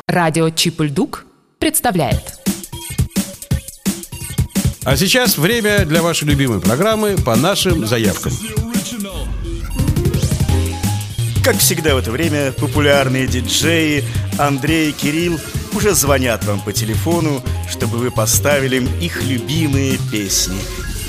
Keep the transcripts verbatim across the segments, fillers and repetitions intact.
Радио Чип-Ль-Дук представляет. А сейчас время для вашей любимой программы «По нашим заявкам». Как всегда в это время популярные диджеи Андрей и Кирилл уже звонят вам по телефону, чтобы вы поставили им их любимые песни.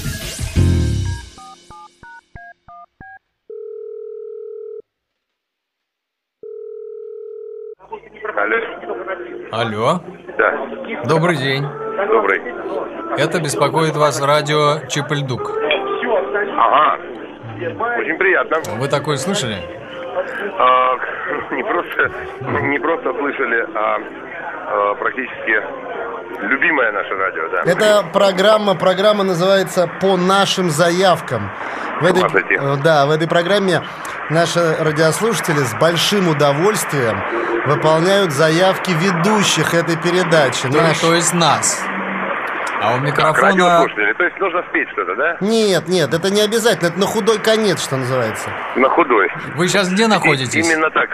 Алло. Алло. Да. Добрый день. Добрый. Это беспокоит вас радио Чип-Ль-Дук. Ага. Очень приятно. Вы такое слышали? А, не просто, не просто слышали, а, а практически любимое наше радио, да. Это программа, программа называется «По нашим заявкам». В этой, да, в этой программе наши радиослушатели с большим удовольствием выполняют заявки ведущих этой передачи. Да, Наш... то есть нас. А у микрофона... Так, радиослушатели, то есть нужно спеть что-то, да? Нет, нет, это не обязательно, это на худой конец, что называется. На худой. Вы сейчас где находитесь? И, именно так.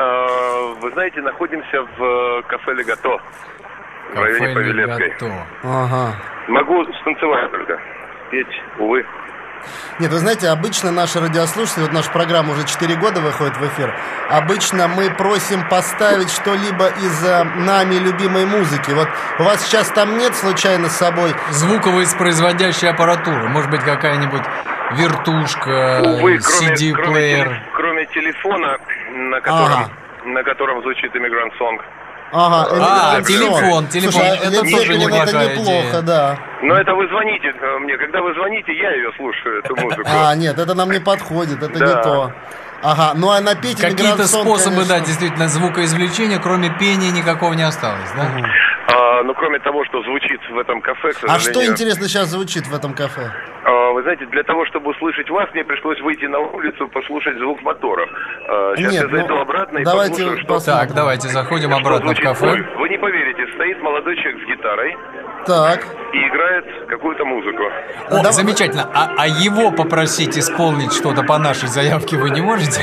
А, вы знаете, находимся в кафе «Легато», в районе Павелецкой. Ага. Могу станцевать только. Петь, увы. Нет, вы знаете, обычно наши радиослушатели, вот наша программа уже четыре года выходит в эфир, обычно мы просим поставить что-либо из нами любимой музыки. Вот у вас сейчас там нет случайно с собой звуковоспроизводящей аппаратуры? Может быть, какая-нибудь вертушка, увы, си ди-плеер? Кроме, кроме телефона, на котором, ага. на котором звучит «Иммигрант Сонг». Ага, а, это, телефон, все. телефон, Слушай, это тоже неплохая это неплохо, идея. Да. Но это вы звоните мне, когда вы звоните, я ее слушаю, эту музыку. А, нет, это нам не подходит, это да. не то. Ага, ну а напеть какие-то способы, конечно. да, действительно, звукоизвлечения, кроме пения, никакого не осталось, да? Угу. А, ну, кроме того, что звучит в этом кафе, к сожалению... А что, интересно, сейчас звучит в этом кафе? А, вы знаете, для того, чтобы услышать вас, мне пришлось выйти на улицу, послушать звук моторов. А, сейчас Нет, я зайду ну, обратно и давайте послушаю, что... Посмотрим. Так, давайте заходим обратно в кафе. Вы, вы не поверите, стоит молодой человек с гитарой. Так. И играет какую-то музыку. О, да, замечательно. А, а его попросить исполнить что-то по нашей заявке вы не можете?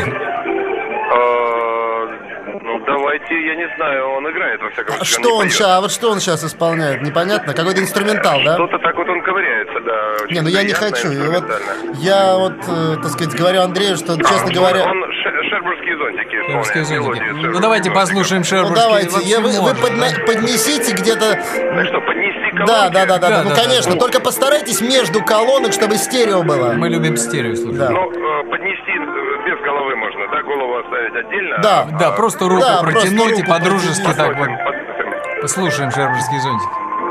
Давайте, я не знаю, он играет во всяком случае. А что он, он сейчас, а вот что он сейчас исполняет? Непонятно? Какой-то инструментал, да? Что-то так вот он ковыряется, да. Не, ну я не хочу. И вот я вот, э, так сказать, говорю Андрею, что, честно а, говоря... Он шербургские зонтики. Шербургские зонтики. Ну давайте послушаем шербургские. Ну давайте, я, вы, вы подна- поднесите где-то... Так что, поднести колонки? Да, да, да, да, да, ну да, конечно, да. Только постарайтесь между колонок, чтобы стерео было. Мы любим стерео слушать. Да. Ну, поднести без головы можно, да? Голову оставить отдельно? Да, да, просто руку да, протянуть просто руку и по-дружески протянуть. так вот. Послушаем шербургские зонтики.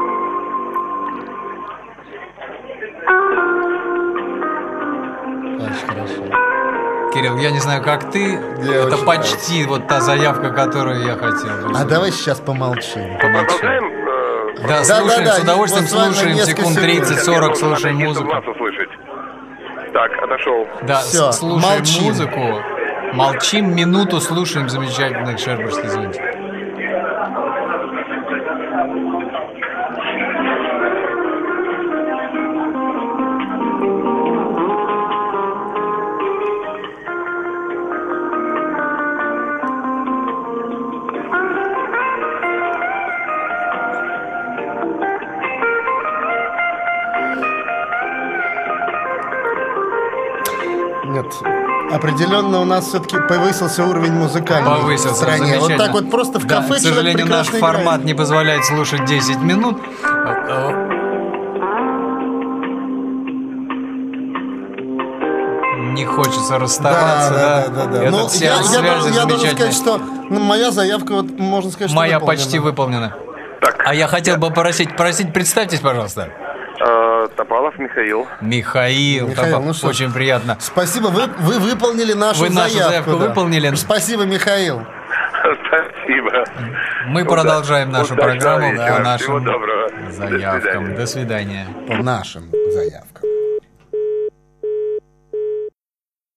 Очень хорошо. Кирилл, я не знаю, как ты, Я это почти нравится. Вот та заявка, которую я хотел. А давай сейчас помолчим. Помолчим. Продолжаем? Да, слушаем, да, да, с удовольствием вот слушаем, секунд тридцать-сорок слушаем музыку. Так, отошел. Да, Всё, слушаем молчим. музыку. Молчим минуту, слушаем замечательных шербургских зонтиков. Нет, определенно у нас все-таки повысился уровень музыкальный Повысился, в стране. Вот так вот просто в да, кафе. к сожалению, наш играет. формат не позволяет слушать десять минут. Не хочется расставаться, да? Да, да, да. да. Этот Ну, я, сеанс я, связи я должен замечательный. сказать, что ну, моя заявка, вот, можно сказать, что Моя выполнена. почти выполнена. Так. А я хотел бы попросить, просить, представьтесь, пожалуйста. Э, Топалов Михаил. Михаил, Михаил, Топалов, ну что ж, очень приятно. Спасибо, вы, вы выполнили нашу Вы нашу заявку. заявку да. выполнили. Спасибо, Михаил. Спасибо. Мы продолжаем нашу Удачного программу вечера. по нашим Всего доброго. заявкам. До свидания. По нашим заявкам.